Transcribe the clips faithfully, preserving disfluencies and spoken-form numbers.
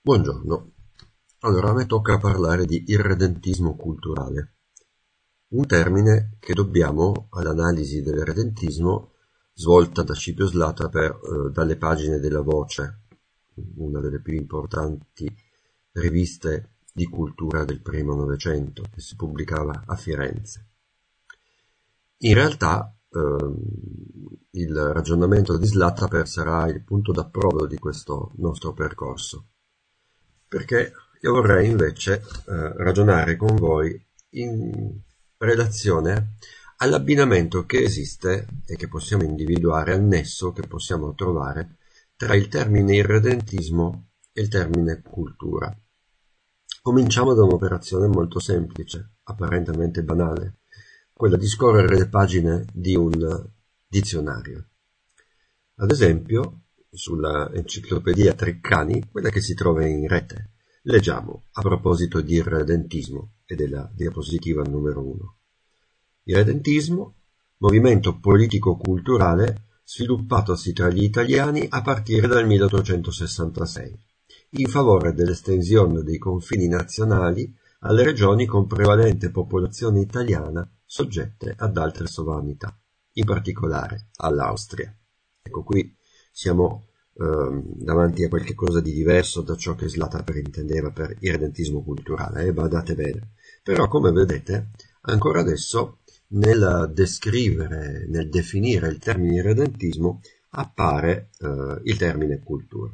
Buongiorno. Allora, a me tocca parlare di irredentismo culturale, un termine che dobbiamo all'analisi dell'irredentismo svolta da Scipio Slata per, eh, dalle pagine della Voce, una delle più importanti riviste di cultura del primo Novecento, che si pubblicava a Firenze. In realtà ehm, il ragionamento di Slata sarà il punto d'approdo di questo nostro percorso, perché io vorrei invece eh, ragionare con voi in relazione all'abbinamento che esiste e che possiamo individuare, al nesso che possiamo trovare tra il termine irredentismo e il termine cultura. Cominciamo da un'operazione molto semplice, apparentemente banale, quella di scorrere le pagine di un dizionario. Ad esempio, sulla enciclopedia Treccani, quella che si trova in rete, leggiamo a proposito di irredentismo e della diapositiva numero uno. Irredentismo, movimento politico-culturale sviluppatosi tra gli italiani a partire dal milleottocentosessantasei, in favore dell'estensione dei confini nazionali alle regioni con prevalente popolazione italiana soggette ad altre sovranità, in particolare all'Austria. Ecco, qui siamo eh, davanti a qualche cosa di diverso da ciò che Slata intendeva per irredentismo culturale, eh, badate bene. Però, come vedete, ancora adesso nel descrivere, nel definire il termine irredentismo appare eh, il termine cultura.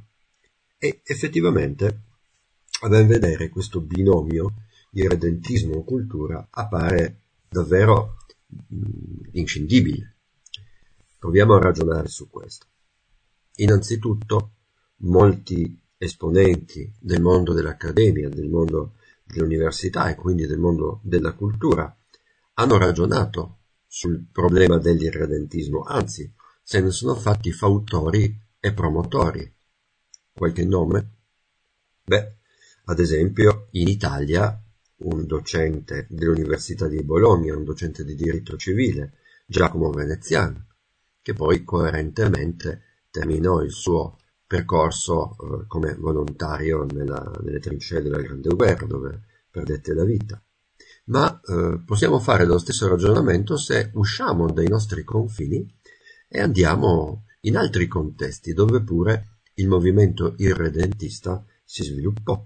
E effettivamente, a ben vedere, questo binomio irredentismo-cultura appare davvero mh, inscindibile. Proviamo a ragionare su questo. Innanzitutto, molti esponenti del mondo dell'accademia, del mondo dell'università e quindi del mondo della cultura hanno ragionato sul problema dell'irredentismo, anzi, se ne sono fatti fautori e promotori. Qualche nome? Beh, ad esempio, in Italia un docente dell'Università di Bologna, un docente di diritto civile, Giacomo Veneziano, che poi coerentemente terminò il suo percorso eh, come volontario nella, nelle trincee della Grande Guerra, dove perdette la vita. Ma eh, possiamo fare lo stesso ragionamento se usciamo dai nostri confini e andiamo in altri contesti, dove pure il movimento irredentista si sviluppò.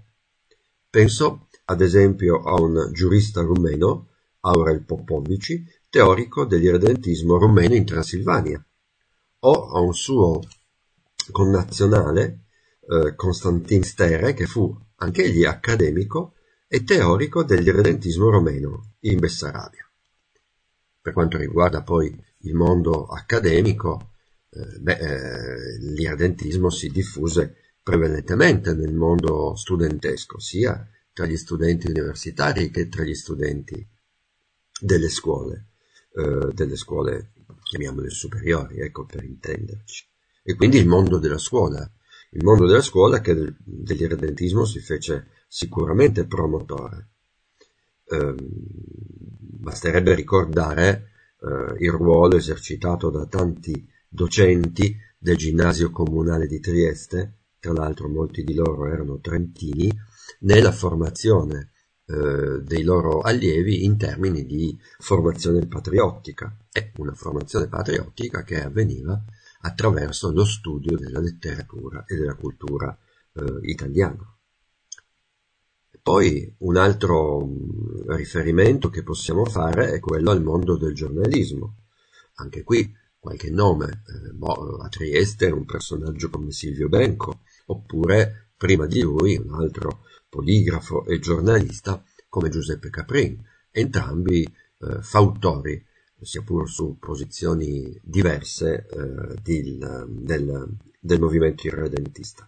Penso ad esempio a un giurista rumeno, Aurel Popovici, teorico dell'irredentismo rumeno in Transilvania, o a un suo connazionale, eh, Constantin Stere, che fu anch'egli accademico e teorico dell'irredentismo romeno in Bessarabia. Per quanto riguarda poi il mondo accademico, eh, beh, eh, l'irredentismo si diffuse prevalentemente nel mondo studentesco, sia tra gli studenti universitari che tra gli studenti delle scuole, eh, delle scuole, chiamiamole superiori, ecco, per intenderci. E quindi il mondo della scuola, il mondo della scuola che del, dell'irredentismo si fece sicuramente promotore. Eh, basterebbe ricordare eh, il ruolo esercitato da tanti docenti del ginnasio comunale di Trieste, tra l'altro molti di loro erano trentini, nella formazione eh, dei loro allievi in termini di formazione patriottica. È una formazione patriottica che avveniva attraverso lo studio della letteratura e della cultura eh, italiana. Poi un altro riferimento che possiamo fare è quello al mondo del giornalismo. Anche qui qualche nome, eh, boh, a Trieste un personaggio come Silvio Benco, oppure prima di lui un altro poligrafo e giornalista come Giuseppe Caprin, entrambi eh, fautori, sia pur su posizioni diverse eh, del, del, del movimento irredentista.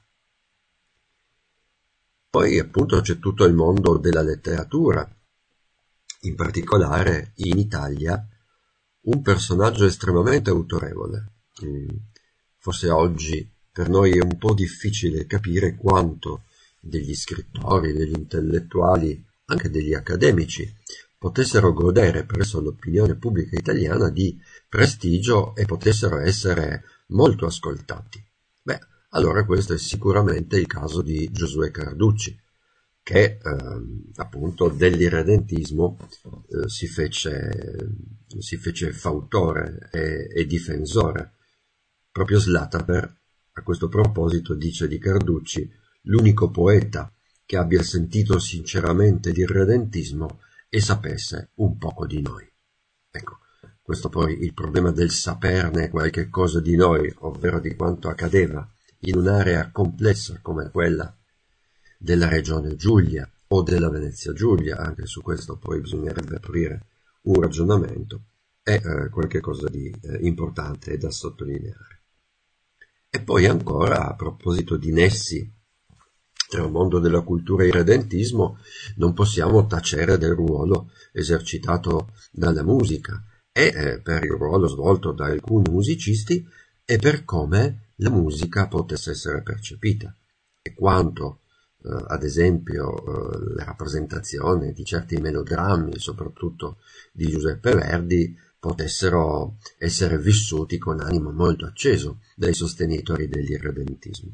Poi appunto c'è tutto il mondo della letteratura, in particolare in Italia un personaggio estremamente autorevole. Forse oggi per noi è un po' difficile capire quanto degli scrittori, degli intellettuali, anche degli accademici, potessero godere presso l'opinione pubblica italiana di prestigio e potessero essere molto ascoltati. Beh, allora questo è sicuramente il caso di Giosuè Carducci, che ehm, appunto dell'irredentismo eh, si fece, si fece fautore e, e difensore. Proprio Slataper a questo proposito dice di Carducci: l'unico poeta che abbia sentito sinceramente l'irredentismo e sapesse un poco di noi. Ecco, questo poi il problema del saperne qualche cosa di noi, ovvero di quanto accadeva in un'area complessa come quella della regione Giulia o della Venezia Giulia, anche su questo poi bisognerebbe aprire un ragionamento, è eh, qualche cosa di eh, importante e da sottolineare. E poi ancora, a proposito di nessi tra il mondo della cultura e il redentismo, non possiamo tacere del ruolo esercitato dalla musica e eh, per il ruolo svolto da alcuni musicisti e per come la musica potesse essere percepita e quanto eh, ad esempio eh, la rappresentazione di certi melodrammi, soprattutto di Giuseppe Verdi, potessero essere vissuti con animo molto acceso dai sostenitori dell'irredentismo.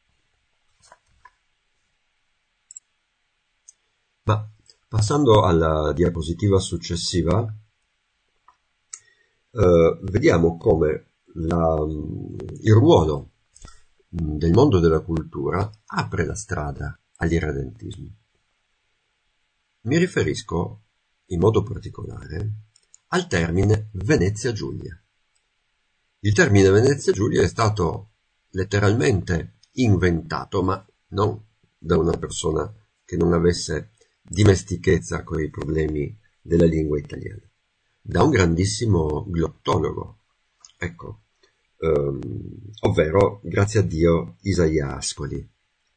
Ma passando alla diapositiva successiva, eh, vediamo come la, il ruolo del mondo della cultura apre la strada all'irredentismo. Mi riferisco in modo particolare al termine Venezia Giulia. Il termine Venezia Giulia è stato letteralmente inventato, ma non da una persona che non avesse dimestichezza con i problemi della lingua italiana, da un grandissimo glottologo, ecco, ehm, ovvero, grazie a Dio, Isaia Ascoli,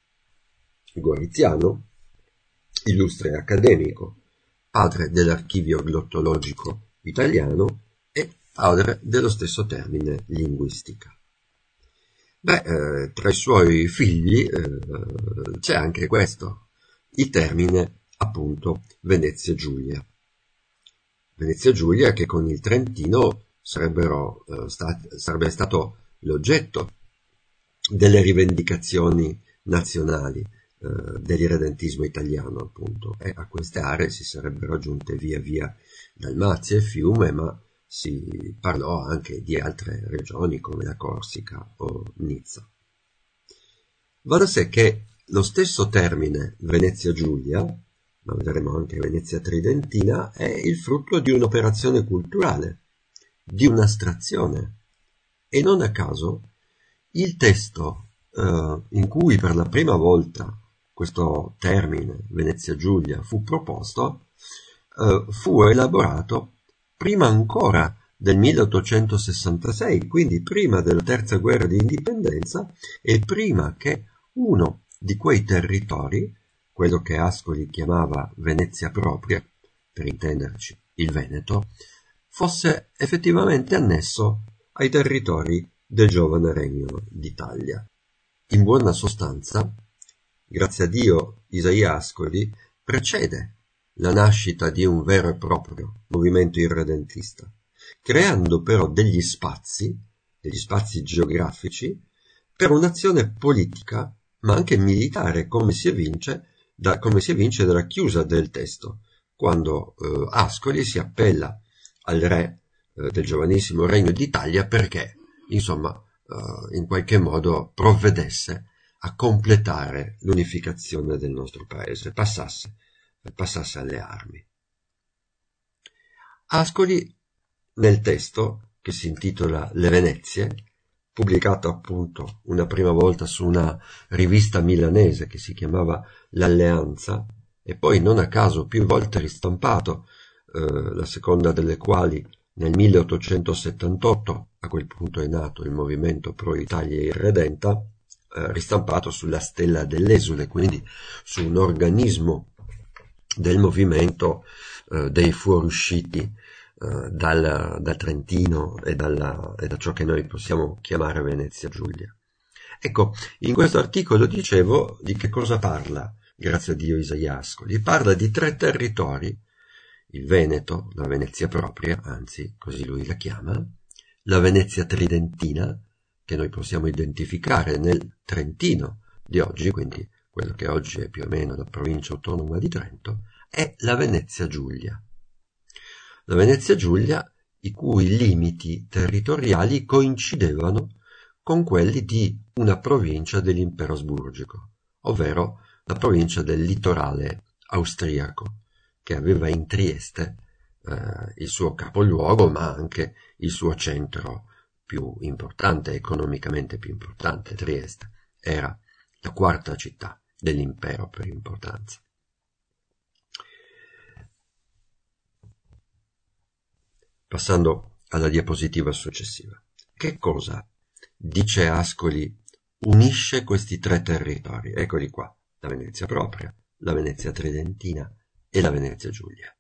goriziano, illustre accademico, padre dell'archivio glottologico italiano e padre dello stesso termine linguistica. Beh, eh, tra i suoi figli eh, c'è anche questo, il termine appunto Venezia Giulia. Venezia Giulia che con il Trentino sarebbero, eh, stat- sarebbe stato l'oggetto delle rivendicazioni nazionali eh, dell'irredentismo italiano, appunto, e a queste aree si sarebbero aggiunte via via Dalmazia e Fiume, ma si parlò anche di altre regioni come la Corsica o Nizza. Va da sé che lo stesso termine Venezia Giulia, ma vedremo anche Venezia Tridentina, è il frutto di un'operazione culturale, di un'astrazione, e non a caso il testo eh, in cui per la prima volta questo termine Venezia Giulia fu proposto eh, fu elaborato prima ancora del milleottocentosessantasei, quindi prima della terza guerra di indipendenza e prima che uno di quei territori, quello che Ascoli chiamava Venezia propria, per intenderci il Veneto, fosse effettivamente annesso ai territori del giovane Regno d'Italia. In buona sostanza, grazie a Dio, Isaia Ascoli precede la nascita di un vero e proprio movimento irredentista, creando però degli spazi, degli spazi geografici, per un'azione politica, ma anche militare, come si evince, da, come si evince dalla chiusa del testo, quando eh, Ascoli si appella al re eh, del giovanissimo Regno d'Italia perché, insomma, eh, in qualche modo provvedesse a completare l'unificazione del nostro paese, passasse, passasse alle armi. Ascoli, nel testo, che si intitola Le Venezie, pubblicato appunto una prima volta su una rivista milanese che si chiamava L'Alleanza, e poi non a caso più volte ristampato, eh, la seconda delle quali nel milleottocentosettantotto, a quel punto è nato il movimento Pro Italia Irredenta, eh, ristampato sulla stella dell'Esule, quindi su un organismo del movimento eh, dei fuoriusciti eh, dal, dal Trentino e, dalla, e da ciò che noi possiamo chiamare Venezia Giulia. Ecco, in questo articolo dicevo di che cosa parla, grazie a Dio, Isaia Ascoli. Parla di tre territori: il Veneto, la Venezia propria, anzi così lui la chiama, la Venezia Tridentina, che noi possiamo identificare nel Trentino di oggi, quindi quello che oggi è più o meno la provincia autonoma di Trento, è la Venezia Giulia. La Venezia Giulia, i cui limiti territoriali coincidevano con quelli di una provincia dell'impero asburgico, ovvero la provincia del litorale austriaco, che aveva in Trieste eh, il suo capoluogo, ma anche il suo centro più importante, economicamente più importante. Trieste era la quarta città dell'impero per importanza. Passando alla diapositiva successiva. Che cosa, dice Ascoli, unisce questi tre territori? Eccoli qua, la Venezia propria, la Venezia tridentina e la Venezia Giulia.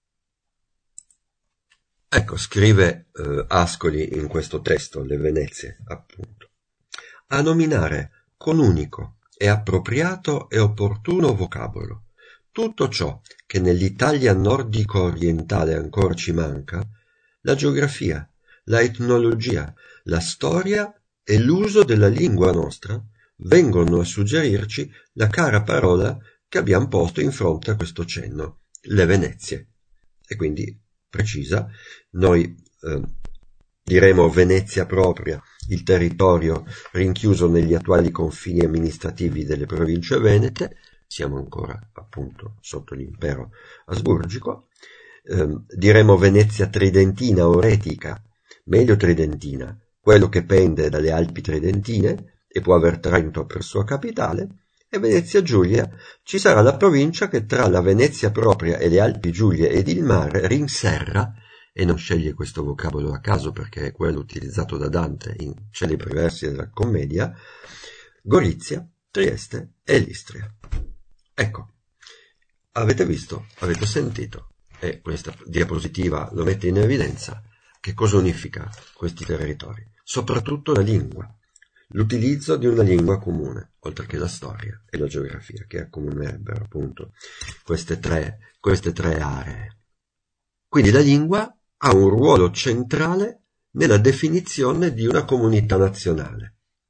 Ecco, scrive eh, Ascoli in questo testo, le Venezie, appunto. A nominare con unico e appropriato e opportuno vocabolo tutto ciò che nell'Italia nordico-orientale ancora ci manca, la geografia, la etnologia, la storia e l'uso della lingua nostra, vengono a suggerirci la cara parola che abbiamo posto in fronte a questo cenno, le Venezie. E quindi precisa, noi eh, diremo Venezia propria, il territorio rinchiuso negli attuali confini amministrativi delle province venete, siamo ancora appunto sotto l'impero asburgico, eh, diremo Venezia tridentina o retica, meglio tridentina, quello che pende dalle Alpi tridentine e può aver Trento per sua capitale, e Venezia Giulia ci sarà la provincia che tra la Venezia propria e le Alpi Giulie ed il mare rinserra, e non sceglie questo vocabolo a caso perché è quello utilizzato da Dante in celebri versi della commedia, Gorizia, Trieste e l'Istria. Ecco, avete visto, avete sentito, e questa diapositiva lo mette in evidenza, che cosa unifica questi territori? Soprattutto la lingua. L'utilizzo di una lingua comune, oltre che la storia e la geografia, che accomunerebbero appunto queste tre, queste tre aree. Quindi la lingua ha un ruolo centrale nella definizione di una comunità nazionale.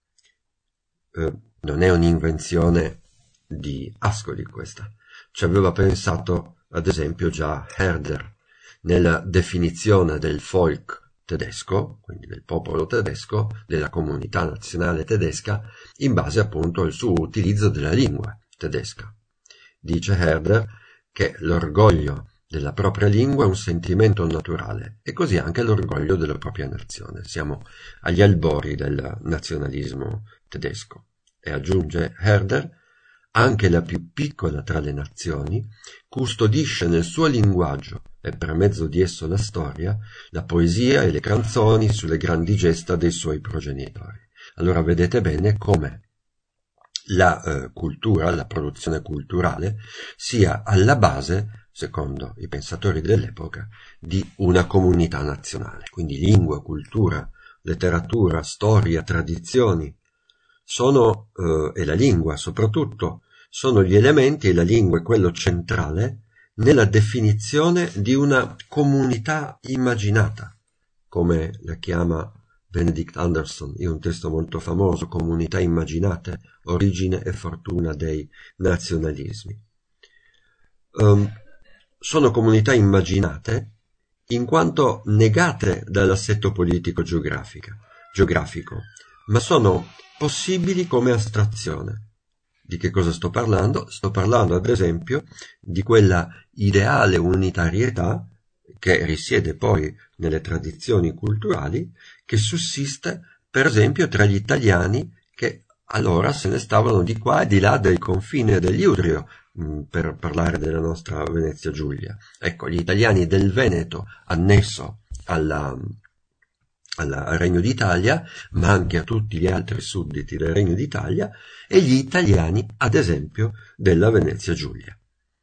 Eh, non è un'invenzione di Ascoli questa, ci aveva pensato ad esempio già Herder nella definizione del Volk tedesco, quindi del popolo tedesco, della comunità nazionale tedesca, in base appunto al suo utilizzo della lingua tedesca. Dice Herder che l'orgoglio della propria lingua è un sentimento naturale, e così anche l'orgoglio della propria nazione. Siamo agli albori del nazionalismo tedesco. E aggiunge Herder, anche la più piccola tra le nazioni custodisce nel suo linguaggio e per mezzo di esso la storia, la poesia e le canzoni sulle grandi gesta dei suoi progenitori. Allora vedete bene come la eh, cultura, la produzione culturale, sia alla base, secondo i pensatori dell'epoca, di una comunità nazionale. Quindi lingua, cultura, letteratura, storia, tradizioni, sono, eh, e la lingua soprattutto, sono gli elementi, e la lingua è quello centrale, nella definizione di una comunità immaginata, come la chiama Benedict Anderson in un testo molto famoso, Comunità immaginate, origine e fortuna dei nazionalismi. Um, sono comunità immaginate in quanto negate dall'assetto politico geografico, geografico, ma sono possibili come astrazione. Di che cosa sto parlando? Sto parlando ad esempio di quella ideale unitarietà che risiede poi nelle tradizioni culturali, che sussiste per esempio tra gli italiani che allora se ne stavano di qua e di là del confine dell'Iudrio, per parlare della nostra Venezia Giulia. Ecco, gli italiani del Veneto annesso alla, alla, al Regno d'Italia, ma anche a tutti gli altri sudditi del Regno d'Italia, e gli italiani, ad esempio, della Venezia Giulia.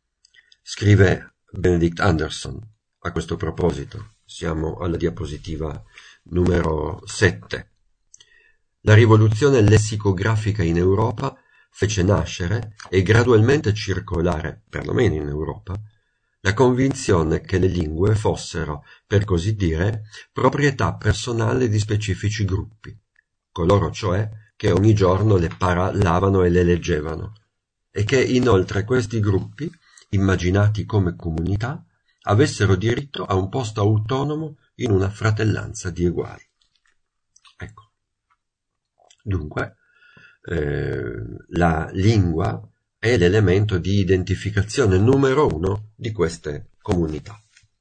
Scrive Benedict Anderson a questo proposito, siamo alla diapositiva numero sette. La rivoluzione lessicografica in Europa fece nascere e gradualmente circolare, perlomeno in Europa, la convinzione che le lingue fossero, per così dire, proprietà personale di specifici gruppi, coloro cioè che ogni giorno le parlavano e le leggevano, e che inoltre questi gruppi, immaginati come comunità, avessero diritto a un posto autonomo in una fratellanza di eguali. Ecco. Dunque, eh, la lingua è l'elemento di identificazione numero uno di queste comunità.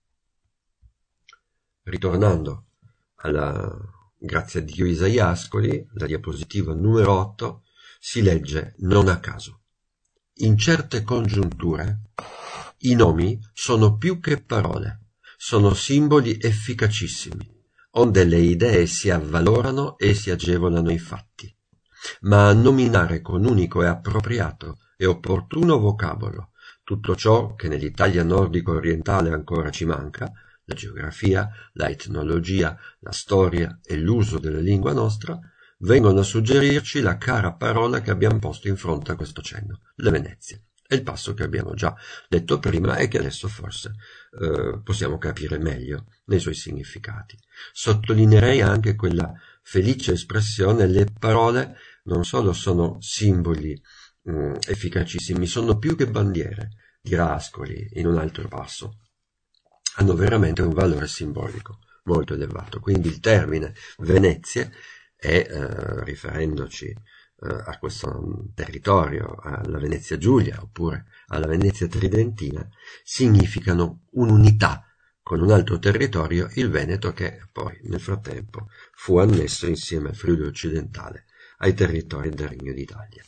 Ritornando alla Grazie a Dio Isaiascoli, la diapositiva numero otto, si legge non a caso: in certe congiunture i nomi sono più che parole, sono simboli efficacissimi, onde le idee si avvalorano e si agevolano i fatti. Ma a nominare con unico e appropriato e opportuno vocabolo tutto ciò che nell'Italia nordico orientale ancora ci manca, la geografia, la etnologia, la storia e l'uso della lingua nostra, vengono a suggerirci la cara parola che abbiamo posto in fronte a questo cenno, le Venezie. È il passo che abbiamo già detto prima e che adesso forse eh, possiamo capire meglio nei suoi significati. Sottolineerei anche quella felice espressione: le parole non solo sono simboli mh, efficacissimi, sono più che bandiere, dirà Ascoli in un altro passo. Hanno veramente un valore simbolico molto elevato. Quindi il termine Venezie è, eh, riferendoci eh, a questo territorio, alla Venezia Giulia oppure alla Venezia Tridentina, significano un'unità con un altro territorio, il Veneto, che poi nel frattempo fu annesso insieme al Friuli occidentale ai territori del Regno d'Italia.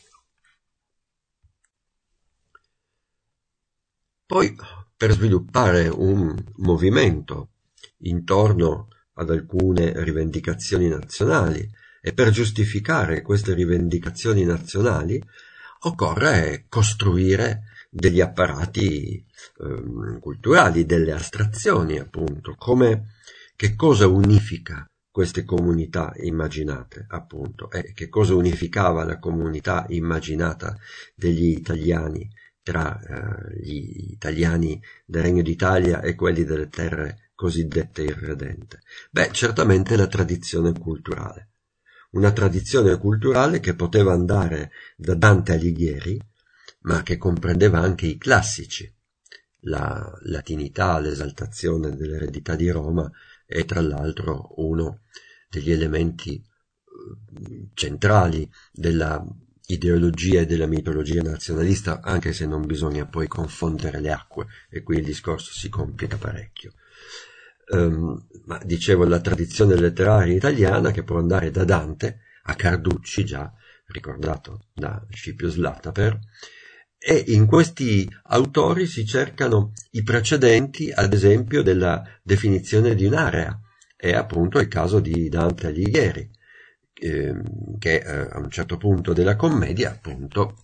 Poi, per sviluppare un movimento intorno ad alcune rivendicazioni nazionali e per giustificare queste rivendicazioni nazionali, occorre costruire degli apparati eh, culturali, delle astrazioni, appunto, come che cosa unifica queste comunità immaginate, appunto, e che cosa unificava la comunità immaginata degli italiani tra eh, gli italiani del Regno d'Italia e quelli delle terre cosiddette irredente? Beh, certamente la tradizione culturale. Una tradizione culturale che poteva andare da Dante a Alighieri, ma che comprendeva anche i classici. La latinità, l'esaltazione dell'eredità di Roma è tra l'altro uno degli elementi centrali della ideologia e della mitologia nazionalista, anche se non bisogna poi confondere le acque, e qui il discorso si complica parecchio. Um, ma dicevo, la tradizione letteraria italiana che può andare da Dante a Carducci, già ricordato da Scipio Slataper, e in questi autori si cercano i precedenti, ad esempio, della definizione di un'area. È appunto il caso di Dante Alighieri, eh, che eh, a un certo punto della commedia, appunto,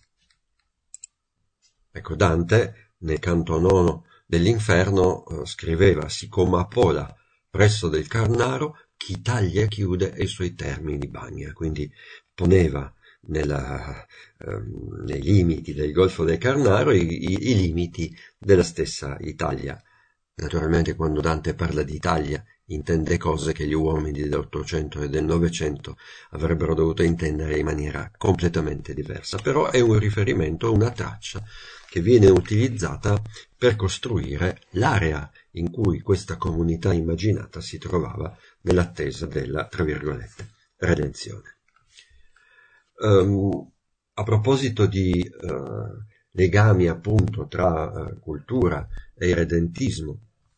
ecco, Dante nel canto nono dell'Inferno eh, scriveva: siccome a Pola presso del Carnaro chi taglia chiude e i suoi termini bagna. Quindi poneva nella, ehm, nei limiti del Golfo del Carnaro i, i, i limiti della stessa Italia. Naturalmente quando Dante parla di Italia intende cose che gli uomini dell'Ottocento e del Novecento avrebbero dovuto intendere in maniera completamente diversa, però è un riferimento, una traccia che viene utilizzata per costruire l'area in cui questa comunità immaginata si trovava nell'attesa della, tra virgolette, redenzione. Um, a proposito di uh, legami appunto tra uh, cultura e irredentismo,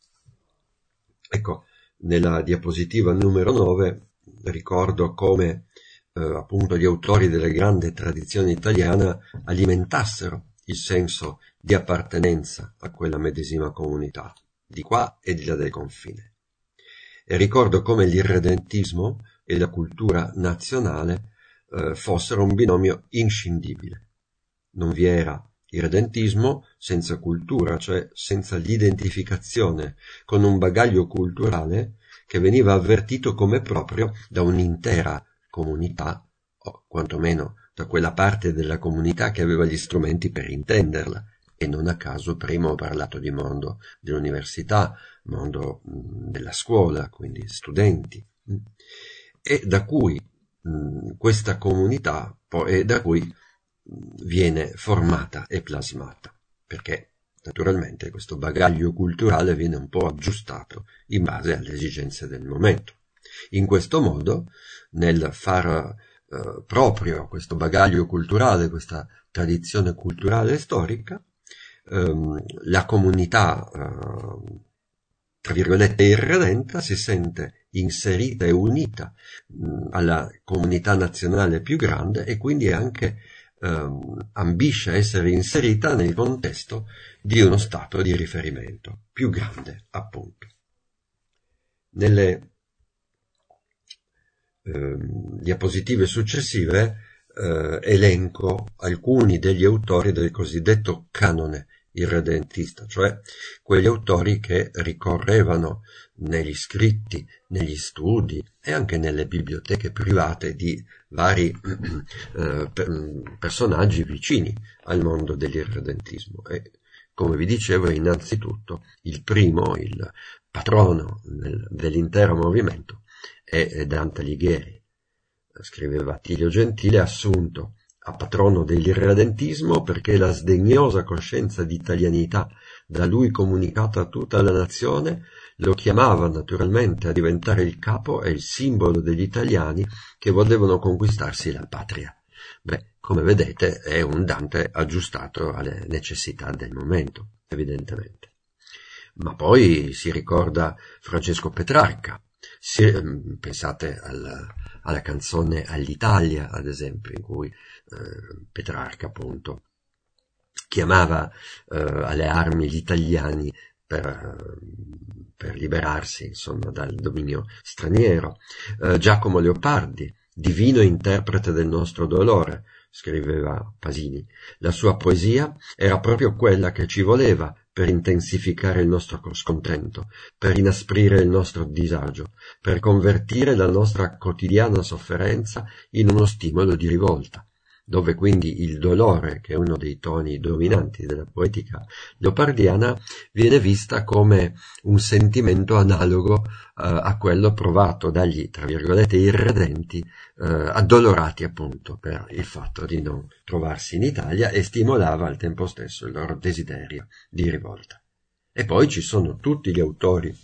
ecco, nella diapositiva numero nove ricordo come eh, appunto gli autori della grande tradizione italiana alimentassero il senso di appartenenza a quella medesima comunità, di qua e di là del confine. E ricordo come l'irredentismo e la cultura nazionale eh, fossero un binomio inscindibile. Non vi era irredentismo senza cultura, cioè senza l'identificazione con un bagaglio culturale che veniva avvertito come proprio da un'intera comunità, o quantomeno da quella parte della comunità che aveva gli strumenti per intenderla. E non a caso prima ho parlato di mondo dell'università, mondo della scuola, quindi studenti, e da cui mh, questa comunità poi, da cui mh, viene formata e plasmata, perché naturalmente questo bagaglio culturale viene un po' aggiustato in base alle esigenze del momento. In questo modo, nel far eh, proprio questo bagaglio culturale, questa tradizione culturale e storica, ehm, la comunità, eh, tra virgolette, irredenta si sente inserita e unita mh, alla comunità nazionale più grande e quindi anche ehm, ambisce a essere inserita nel contesto di uno stato di riferimento più grande, appunto. Nelle eh, diapositive successive eh, elenco alcuni degli autori del cosiddetto canone irredentista, cioè quegli autori che ricorrevano negli scritti, negli studi e anche nelle biblioteche private di vari eh, personaggi vicini al mondo dell'irredentismo. E, come vi dicevo, innanzitutto il primo, il patrono del, dell'intero movimento è Dante Alighieri. Scriveva Attilio Gentile, assunto a patrono dell'irredentismo perché la sdegnosa coscienza di italianità da lui comunicata a tutta la nazione lo chiamava naturalmente a diventare il capo e il simbolo degli italiani che volevano conquistarsi la patria. Beh, come vedete è un Dante aggiustato alle necessità del momento, evidentemente. Ma poi si ricorda Francesco Petrarca. Si, pensate al, alla canzone All'Italia, ad esempio, in cui eh, Petrarca appunto chiamava eh, alle armi gli italiani per, per liberarsi, insomma, dal dominio straniero. Eh, Giacomo Leopardi, divino interprete del nostro dolore, scriveva Pasini. La sua poesia era proprio quella che ci voleva per intensificare il nostro scontento, per inasprire il nostro disagio, per convertire la nostra quotidiana sofferenza in uno stimolo di rivolta, dove quindi il dolore, che è uno dei toni dominanti della poetica leopardiana, viene vista come un sentimento analogo eh, a quello provato dagli, tra virgolette, irredenti, eh, addolorati appunto per il fatto di non trovarsi in Italia, e stimolava al tempo stesso il loro desiderio di rivolta. E poi ci sono tutti gli autori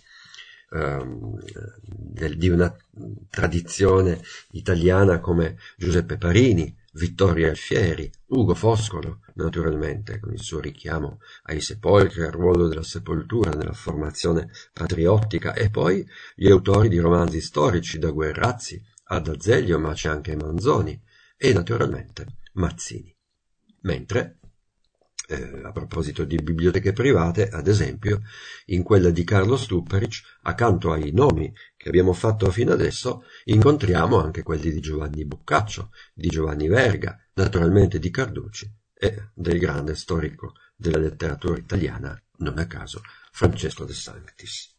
ehm, del, di una tradizione italiana come Giuseppe Parini, Vittorio Alfieri, Ugo Foscolo, naturalmente, con il suo richiamo ai sepolcri, al ruolo della sepoltura nella formazione patriottica, e poi gli autori di romanzi storici, da Guerrazzi ad Azeglio, ma c'è anche Manzoni e naturalmente Mazzini. Mentre, eh, a proposito di biblioteche private, ad esempio, in quella di Carlo Stupperic, accanto ai nomi che abbiamo fatto fino adesso, incontriamo anche quelli di Giovanni Boccaccio, di Giovanni Verga, naturalmente di Carducci e del grande storico della letteratura italiana, non a caso, Francesco De Sanctis.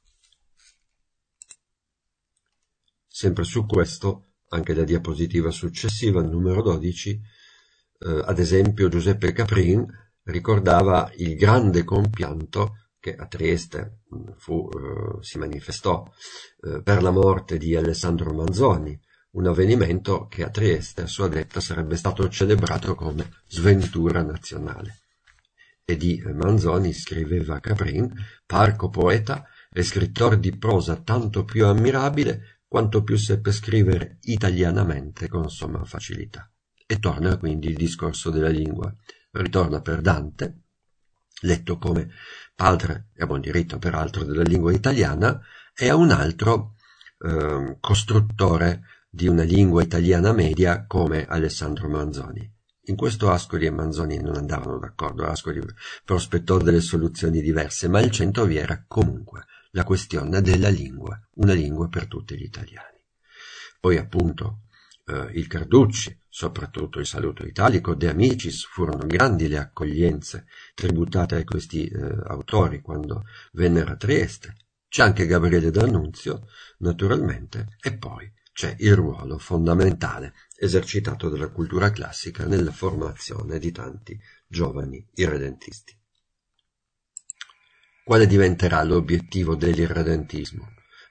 Sempre su questo, anche la diapositiva successiva, numero dodici, eh, ad esempio Giuseppe Caprin ricordava il grande compianto che a Trieste fu, eh, si manifestò eh, per la morte di Alessandro Manzoni, un avvenimento che a Trieste, a sua detta, sarebbe stato celebrato come sventura nazionale. E di Manzoni scriveva Caprin: parco poeta e scrittore di prosa tanto più ammirabile quanto più seppe scrivere italianamente con somma facilità. E torna quindi il discorso della lingua. Ritorna per Dante, letto come padre, e a buon diritto peraltro, della lingua italiana, e a un altro eh, costruttore di una lingua italiana media come Alessandro Manzoni. In questo Ascoli e Manzoni non andavano d'accordo, Ascoli prospettò delle soluzioni diverse, ma al centro vi era comunque la questione della lingua, una lingua per tutti gli italiani. Poi appunto eh, il Carducci, soprattutto il Saluto Italico, De Amicis, furono grandi le accoglienze tributate a questi eh, autori quando vennero a Trieste. C'è anche Gabriele D'Annunzio, naturalmente, e poi c'è il ruolo fondamentale esercitato dalla cultura classica nella formazione di tanti giovani irredentisti. Quale diventerà l'obiettivo dell'irredentismo? Beh,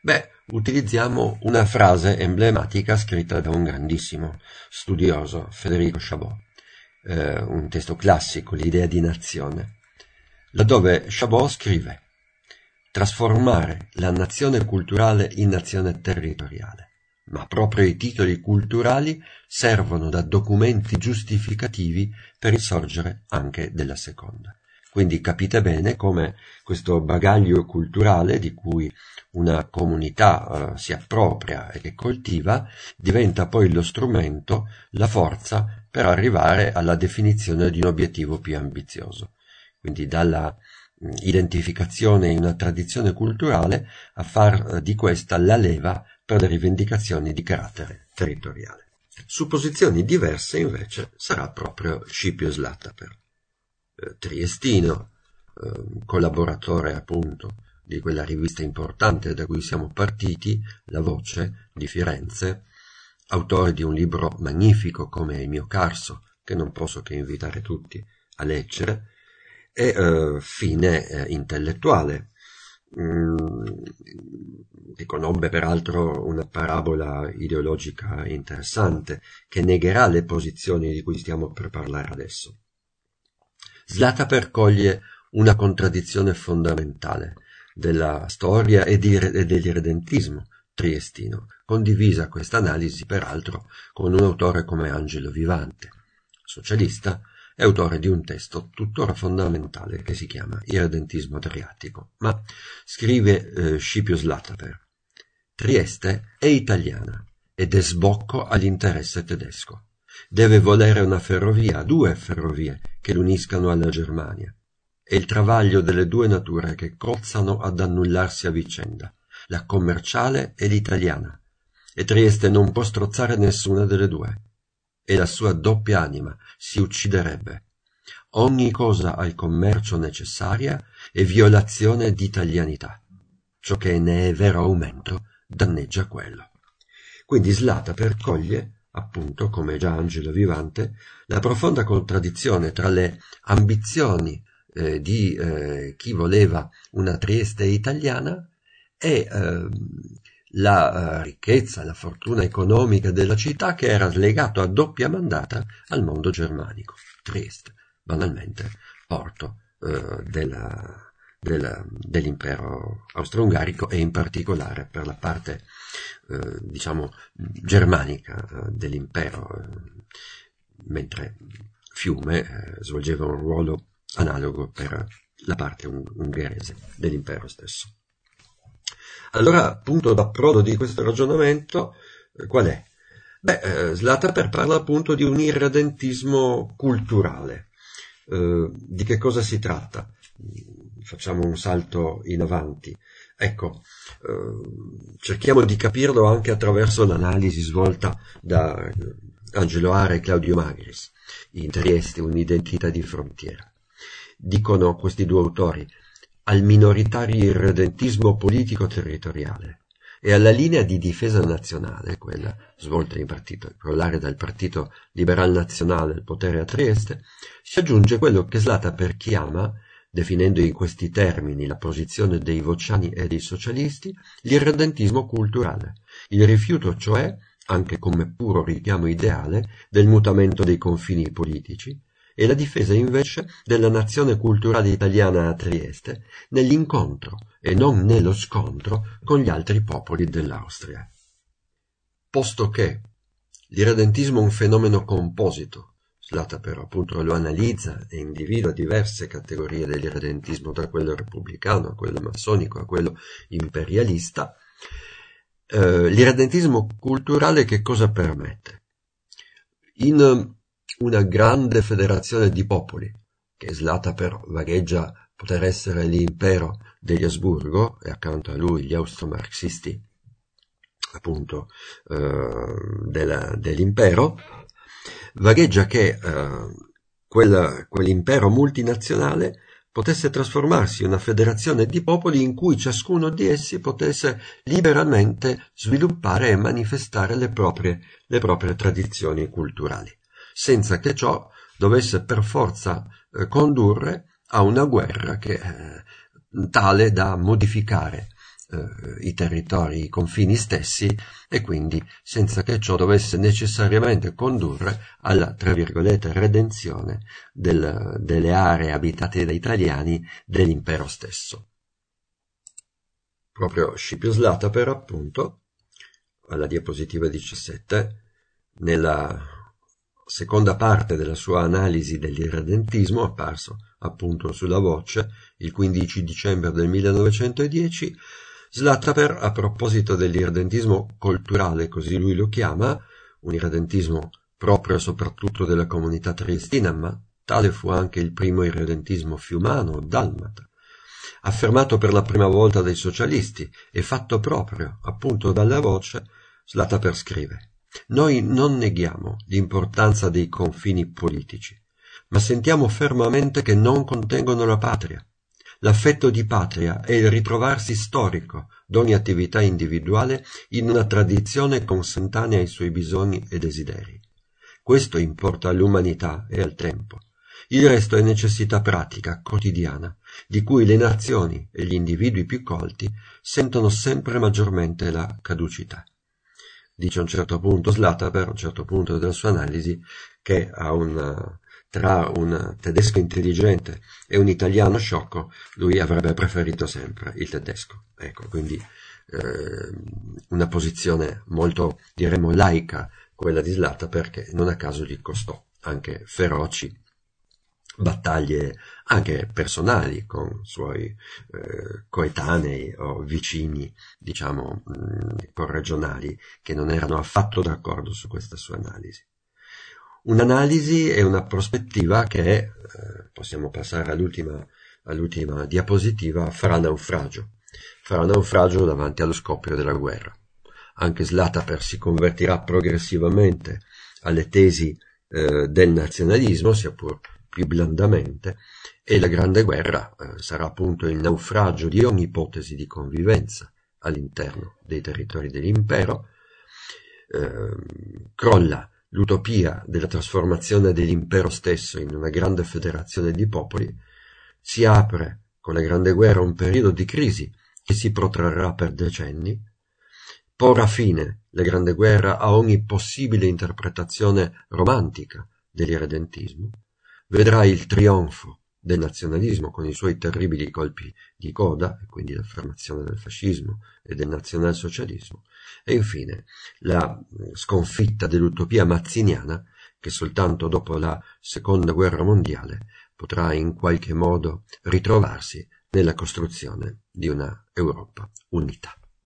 utilizziamo una frase emblematica scritta da un grandissimo studioso, Federico Chabot, eh, un testo classico, L'idea di nazione, laddove Chabot scrive: trasformare la nazione culturale in nazione territoriale. Ma proprio i titoli culturali servono da documenti giustificativi per il sorgere anche della seconda. Quindi capite bene come questo bagaglio culturale di cui una comunità eh, si appropria e che coltiva diventa poi lo strumento, la forza per arrivare alla definizione di un obiettivo più ambizioso. Quindi dalla mh, identificazione in una tradizione culturale a far eh, di questa la leva per le rivendicazioni di carattere territoriale. Su posizioni diverse invece sarà proprio Scipio Slataper, eh, triestino, eh, collaboratore appunto di quella rivista importante da cui siamo partiti, La Voce di Firenze, autore di un libro magnifico come Il mio Carso, che non posso che invitare tutti a leggere, e eh, fine eh, intellettuale, che conobbe peraltro una parabola ideologica interessante che negherà le posizioni di cui stiamo per parlare adesso. Slataper coglie una contraddizione fondamentale della storia e, di, e dell'irredentismo triestino, condivisa questa analisi peraltro con un autore come Angelo Vivante, socialista, è autore di un testo tuttora fondamentale che si chiama Irredentismo Adriatico. Ma scrive eh, Scipio Slataper: Trieste è italiana ed è sbocco all'interesse tedesco. Deve volere una ferrovia, due ferrovie che l'uniscano alla Germania. È il travaglio delle due nature che cozzano ad annullarsi a vicenda, la commerciale e l'italiana, e Trieste non può strozzare nessuna delle due. E la sua doppia anima si ucciderebbe. Ogni cosa al commercio necessaria è violazione d'italianità. Ciò che ne è vero aumento danneggia quello. Quindi Slataper coglie, appunto, come già Angelo Vivante, la profonda contraddizione tra le ambizioni eh, di eh, chi voleva una Trieste italiana e eh, la uh, ricchezza, la fortuna economica della città, che era legato a doppia mandata al mondo germanico. Trieste, banalmente, porto uh, della, della, dell'impero austro-ungarico e in particolare per la parte, uh, diciamo, germanica uh, dell'impero, uh, mentre Fiume uh, svolgeva un ruolo analogo per la parte un- ungherese dell'impero stesso. Allora, punto d'approdo di questo ragionamento, eh, qual è? Beh, eh, Slataper parla appunto di un irredentismo culturale. Eh, di che cosa si tratta? Facciamo un salto in avanti. Ecco, eh, cerchiamo di capirlo anche attraverso l'analisi svolta da Angelo Ara e Claudio Magris, in Trieste, un'identità di frontiera. Dicono questi due autori: al minoritario irredentismo politico-territoriale e alla linea di difesa nazionale, quella svolta in partito, crollare dal Partito Liberal Nazionale il potere a Trieste, si aggiunge quello che Slataper chiama, definendo in questi termini la posizione dei vociani e dei socialisti, l'irredentismo culturale, il rifiuto cioè, anche come puro richiamo ideale, del mutamento dei confini politici, e la difesa invece della nazione culturale italiana a Trieste nell'incontro e non nello scontro con gli altri popoli dell'Austria. Posto che l'irredentismo è un fenomeno composito, Slataper appunto lo analizza e individua diverse categorie dell'irredentismo, da quello repubblicano a quello massonico a quello imperialista, eh, l'irredentismo culturale che cosa permette? In una grande federazione di popoli, che Slataper vagheggia poter essere l'impero degli Asburgo, e accanto a lui gli austro-marxisti, appunto, eh, della, dell'impero, vagheggia che eh, quella, quell'impero multinazionale potesse trasformarsi in una federazione di popoli in cui ciascuno di essi potesse liberamente sviluppare e manifestare le proprie, le proprie tradizioni culturali, senza che ciò dovesse per forza eh, condurre a una guerra che eh, tale da modificare eh, i territori, i confini stessi, e quindi senza che ciò dovesse necessariamente condurre alla, tra virgolette, redenzione del, delle aree abitate da italiani dell'impero stesso. Proprio Scipio Slataper, appunto, alla diapositiva diciassette, nella seconda parte della sua analisi dell'irredentismo, apparso appunto sulla Voce il quindici dicembre del millenovecentodieci, Slataper, a proposito dell'irredentismo culturale, così lui lo chiama, un irredentismo proprio soprattutto della comunità triestina, ma tale fu anche il primo irredentismo fiumano, dalmata, affermato per la prima volta dai socialisti e fatto proprio appunto dalla Voce, Slataper scrive: «Noi non neghiamo l'importanza dei confini politici, ma sentiamo fermamente che non contengono la patria. L'affetto di patria è il ritrovarsi storico d'ogni attività individuale in una tradizione consentanea ai suoi bisogni e desideri. Questo importa all'umanità e al tempo. Il resto è necessità pratica, quotidiana, di cui le nazioni e gli individui più colti sentono sempre maggiormente la caducità». Dice a un certo punto Slataper, a un certo punto della sua analisi, che a un, tra un tedesco intelligente e un italiano sciocco lui avrebbe preferito sempre il tedesco. Ecco, quindi eh, una posizione molto, diremmo, laica, quella di Slataper, che non a caso gli costò anche feroci battaglie anche personali con suoi eh, coetanei o vicini, diciamo, mh, corregionali, che non erano affatto d'accordo su questa sua analisi. Un'analisi e una prospettiva che, eh, possiamo passare all'ultima, all'ultima diapositiva, farà naufragio. Farà naufragio davanti allo scoppio della guerra. Anche Slataper si convertirà progressivamente alle tesi eh, del nazionalismo, sia pur più blandamente, e la Grande Guerra eh, sarà appunto il naufragio di ogni ipotesi di convivenza all'interno dei territori dell'impero. Eh, crolla l'utopia della trasformazione dell'impero stesso in una grande federazione di popoli, si apre con la Grande Guerra un periodo di crisi che si protrarrà per decenni, porrà fine la Grande Guerra a ogni possibile interpretazione romantica dell'irredentismo, vedrà il trionfo del nazionalismo con i suoi terribili colpi di coda, e quindi l'affermazione del fascismo e del nazionalsocialismo, e infine la sconfitta dell'utopia mazziniana che soltanto dopo la Seconda Guerra Mondiale potrà in qualche modo ritrovarsi nella costruzione di una Europa unita.